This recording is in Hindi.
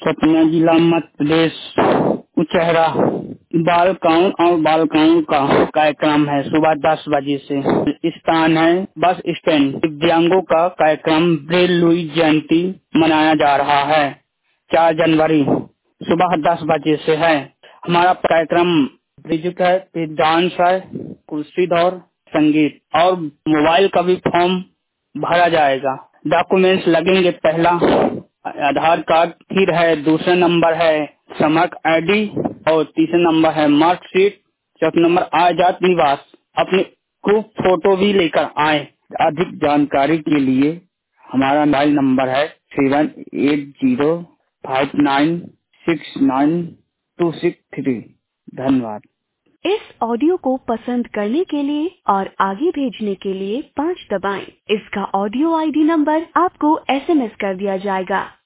सतना जिला मध्य प्रदेश। उचहरा बालकाओं और बालिकाओं का कार्यक्रम है सुबह 10 बजे से। स्थान है बस स्टैंड। दिव्यांगों का कार्यक्रम ब्रेल लुई जयंती मनाया जा रहा है 4 जनवरी सुबह 10 बजे से है। हमारा कार्यक्रम म्यूजिक है, फिर डांस है, कुर्सी दौड़, संगीत और मोबाइल का भी फॉर्म भरा जाएगा। डॉक्यूमेंट्स लगेंगे, पहला आधार कार्ड, फिर है दूसरा नंबर है समक आईडी और तीसरा नंबर है मार्कशीट, चौथा नंबर आजाद निवास। अपनी प्रूफ फोटो भी लेकर आए। अधिक जानकारी के लिए हमारा मोबाइल नंबर है 7805969263। धन्यवाद। इस ऑडियो को पसंद करने के लिए और आगे भेजने के लिए 5 दबाएं। इसका ऑडियो आईडी नंबर आपको एसएमएस कर दिया जाएगा।